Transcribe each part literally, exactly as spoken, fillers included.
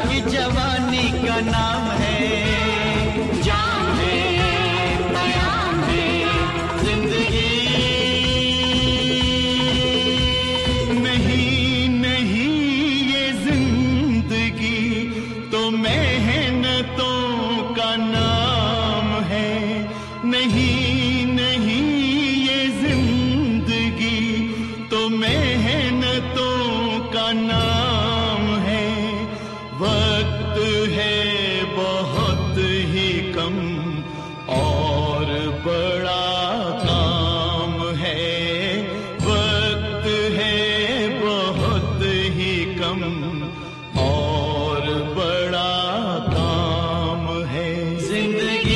की जवानी का नाम है, जाम है, पयाम है जिंदगी। नहीं नहीं ये जिंदगी तो मेहनतों का नाम है, नहीं नहीं ये जिंदगी तो मेहनतों का नाम है। वक्त है बहुत ही कम और बड़ा काम है, वक्त है बहुत ही कम और बड़ा काम है जिंदगी।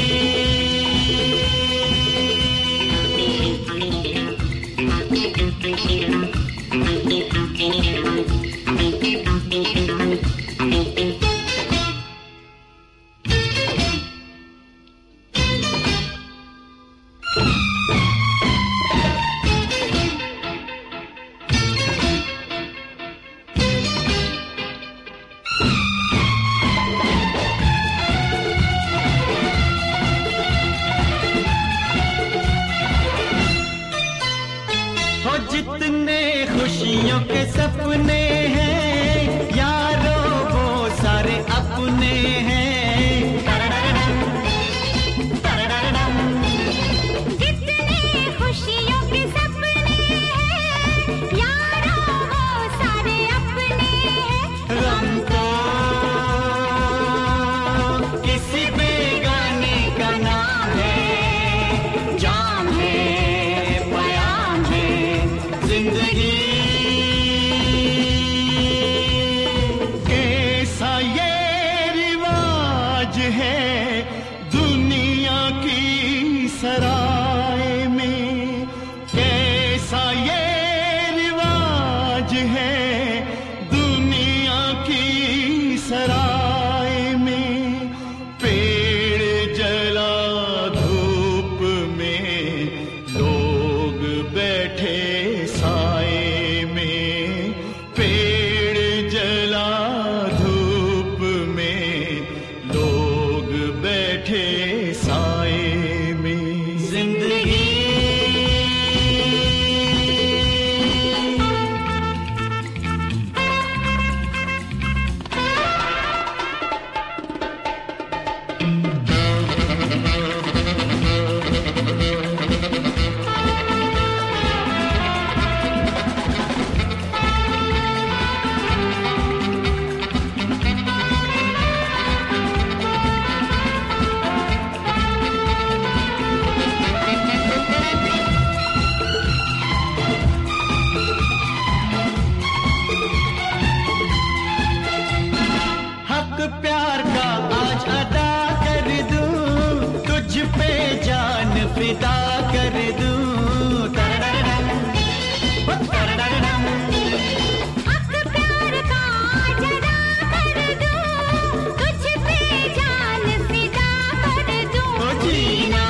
हो जितने खुशियों के सपने हैं यारों वो सारे अपने हैं। जितने खुशियों के सपने हैं यारों वो सारे अपने हैं। गम तो किसी बेगाने का नाम है, जाम है, पयाम है जिंदगी। कैसा ये रिवाज है दुनिया की सराय में, कैसा ये रिवाज है दुनिया की सराय में। पेड़ जला धूप में लोग बैठे साए में, पेड़ जला धूप में लोग बैठे साए में जिंदगी। हक प्यार का आज अदा कर दूं, तुझ पे जान फिदा कर दूं। तररररम, ओ तररररम। हक प्यार का आज अदा कर दूं, तुझ पे जान फिदा कर दूं। ओ जीना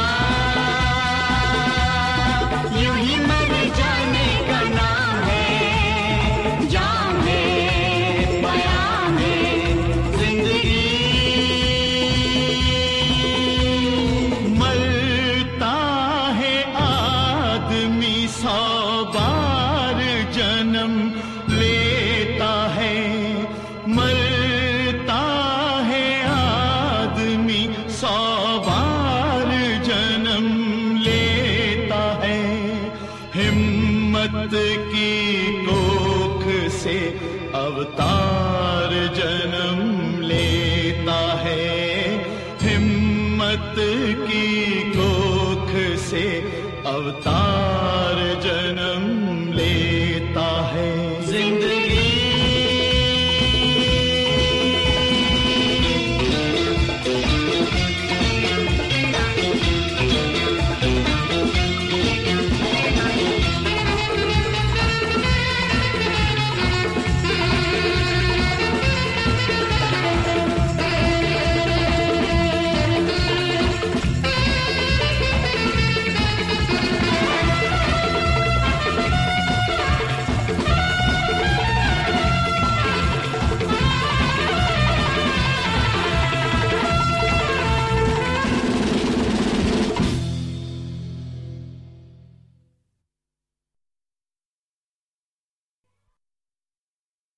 यूं ही मर जाने का नाम है, जाम है, पयाम है जिंदगी। मरता है आदमी सौ बार जन्म लेता है, मरता है आदमी सौ बार जन्म लेता है। हिम्मत की कोख से अवतार जन्म लेता है, हिम्मत की कोख से अवतार